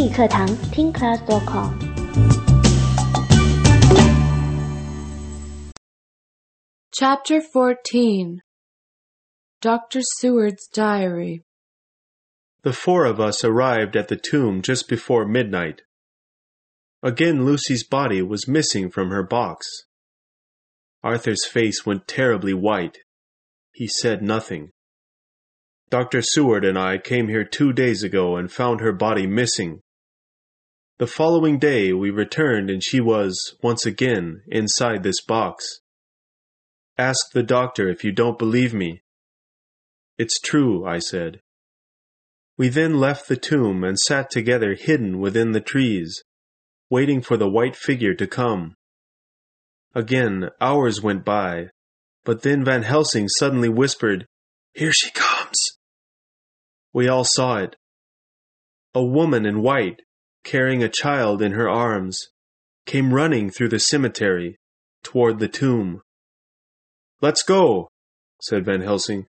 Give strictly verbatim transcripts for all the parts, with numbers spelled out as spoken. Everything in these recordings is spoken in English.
理课堂听 class dot com。 Chapter fourteen. Doctor Seward's Diary. The four of us arrived at the tomb just before midnight. Again, Lucy's body was missing from her box. Arthur's face went terribly white. He said nothing. Doctor Seward and I came here two days ago and found her body missing. The following day we returned and she was, once again, inside this box. Ask the doctor if you don't believe me. It's true, I said. We then left the tomb and sat together hidden within the trees, waiting for the white figure to come. Again, hours went by, but then Van Helsing suddenly whispered, "Here she comes!" We all saw it. A woman in white, carrying a child in her arms, came running through the cemetery toward the tomb. "Let's go," said Van Helsing.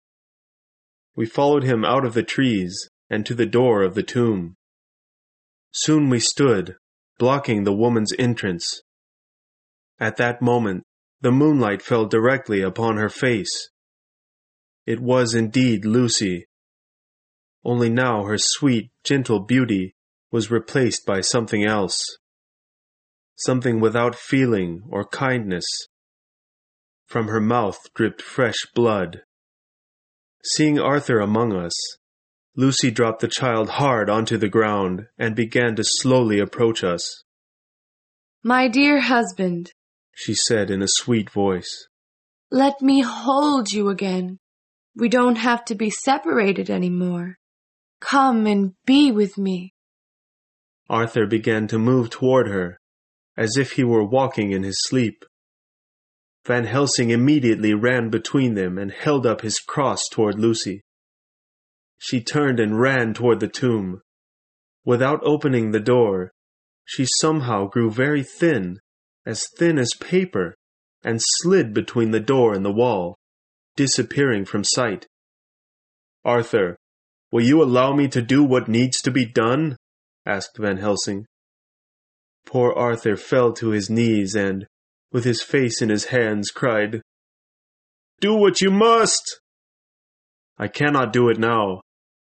We followed him out of the trees and to the door of the tomb. Soon we stood, blocking the woman's entrance. At that moment, the moonlight fell directly upon her face. It was indeed Lucy. Only now her sweet, gentle beauty was replaced by something else. Something without feeling or kindness. From her mouth dripped fresh blood. Seeing Arthur among us, Lucy dropped the child hard onto the ground and began to slowly approach us. "My dear husband," she said in a sweet voice, "let me hold you again. We don't have to be separated anymore. Come and be with me." Arthur began to move toward her, as if he were walking in his sleep. Van Helsing immediately ran between them and held up his cross toward Lucy. She turned and ran toward the tomb. Without opening the door, she somehow grew very thin, as thin as paper, and slid between the door and the wall, disappearing from sight. "Arthur, will you allow me to do what needs to be done?" asked Van Helsing. Poor Arthur fell to his knees and, with his face in his hands, cried, "Do what you must!" "I cannot do it now.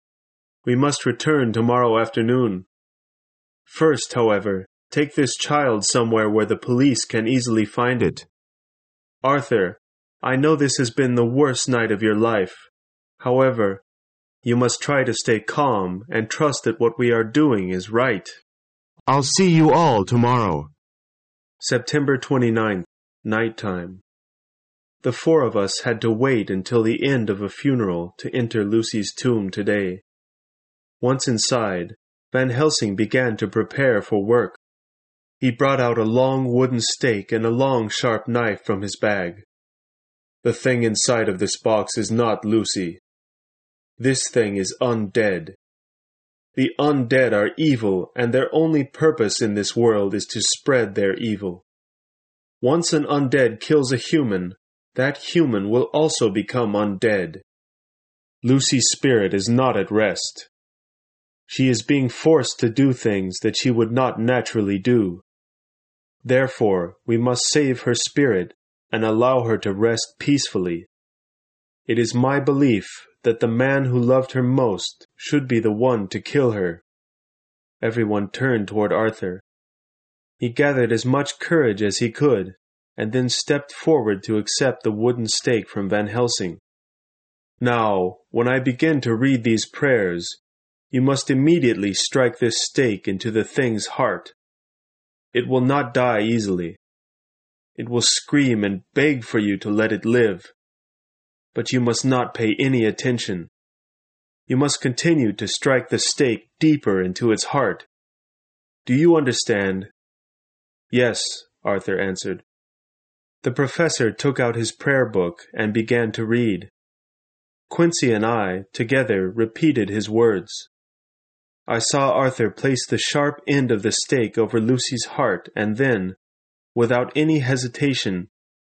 We must return tomorrow afternoon. First, however, take this child somewhere where the police can easily find it. Arthur, I know this has been the worst night of your life. However, you must try to stay calm and trust that what we are doing is right." "I'll see you all tomorrow." September twenty-ninth, nighttime. The four of us had to wait until the end of a funeral to enter Lucy's tomb today. Once inside, Van Helsing began to prepare for work. He brought out a long wooden stake and a long sharp knife from his bag. "The thing inside of this box is not Lucy. This thing is undead. The undead are evil, and their only purpose in this world is to spread their evil. Once an undead kills a human, that human will also become undead. Lucy's spirit is not at rest. She is being forced to do things that she would not naturally do. Therefore, we must save her spirit and allow her to rest peacefully. It is my belief that the man who loved her most should be the one to kill her." Everyone turned toward Arthur. He gathered as much courage as he could, and then stepped forward to accept the wooden stake from Van Helsing. "Now, when I begin to read these prayers, you must immediately strike this stake into the thing's heart. It will not die easily. It will scream and beg for you to let it live. But you must not pay any attention. You must continue to strike the stake deeper into its heart. Do you understand?" "Yes," Arthur answered. The professor took out his prayer book and began to read. Quincy and I, together, repeated his words. I saw Arthur place the sharp end of the stake over Lucy's heart and then, without any hesitation,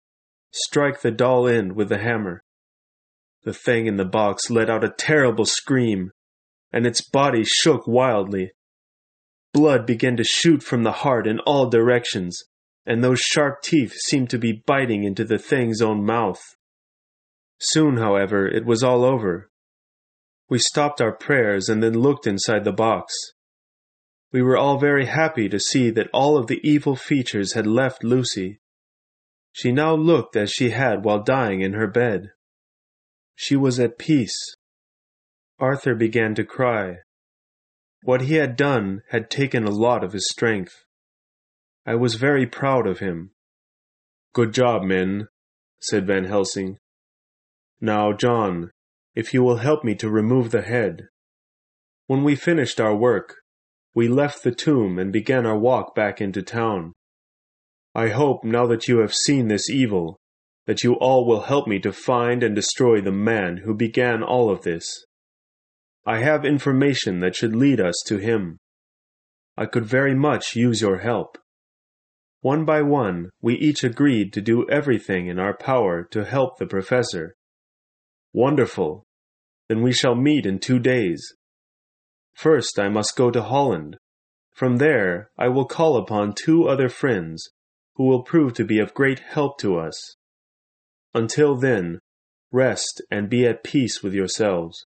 strike the dull end with the hammer. The thing in the box let out a terrible scream, and its body shook wildly. Blood began to shoot from the heart in all directions, and those sharp teeth seemed to be biting into the thing's own mouth. Soon, however, it was all over. We stopped our prayers and then looked inside the box. We were all very happy to see that all of the evil features had left Lucy. She now looked as she had while dying in her bed. She was at peace. Arthur began to cry. What he had done had taken a lot of his strength. I was very proud of him. "Good job, men," said Van Helsing. "Now, John, if you will help me to remove the head." When we finished our work, we left the tomb and began our walk back into town. I hope, now that you have seen this evil, that you all will help me to find and destroy the man who began all of this. I have information that should lead us to him. I could very much use your help. One by one, we each agreed to do everything in our power to help the professor. Wonderful! Then we shall meet in two days. First, I must go to Holland. From there, I will call upon two other friends who will prove to be of great help to us. Until then, rest and be at peace with yourselves.